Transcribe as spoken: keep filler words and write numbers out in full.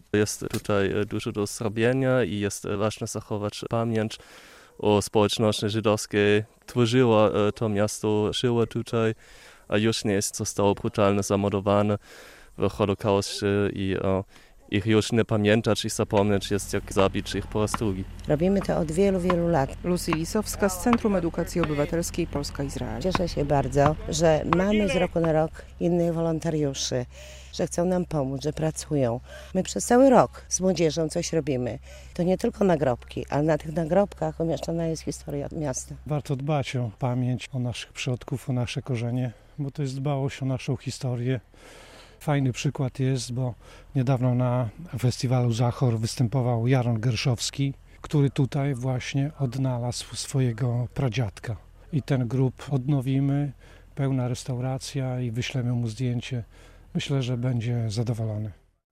Jest tutaj dużo do zrobienia i jest ważne zachować pamięć o społeczności żydowskiej. Tworzyła to miasto, żyło tutaj, a już nie jest, zostało brutalnie zamordowane w Holokauście i ich już nie pamiętać i zapomnieć jest jak zabić ich po raz drugi. Robimy to od wielu, wielu lat. Lucy Lisowska z Centrum Edukacji Obywatelskiej Polska-Izrael. Cieszę się bardzo, że mamy z roku na rok innych wolontariuszy, że chcą nam pomóc, że pracują. My przez cały rok z młodzieżą coś robimy. To nie tylko nagrobki, ale na tych nagrobkach umieszczona jest historia miasta. Warto dbać o pamięć, o naszych przodków, o nasze korzenie, bo to jest dbałość o naszą historię. Fajny przykład jest, bo niedawno na festiwalu Zachor występował Jaron Gerszowski, który tutaj właśnie odnalazł swojego pradziadka. I ten grób odnowimy, pełna restauracja i wyślemy mu zdjęcie. Myślę, że będzie zadowolony.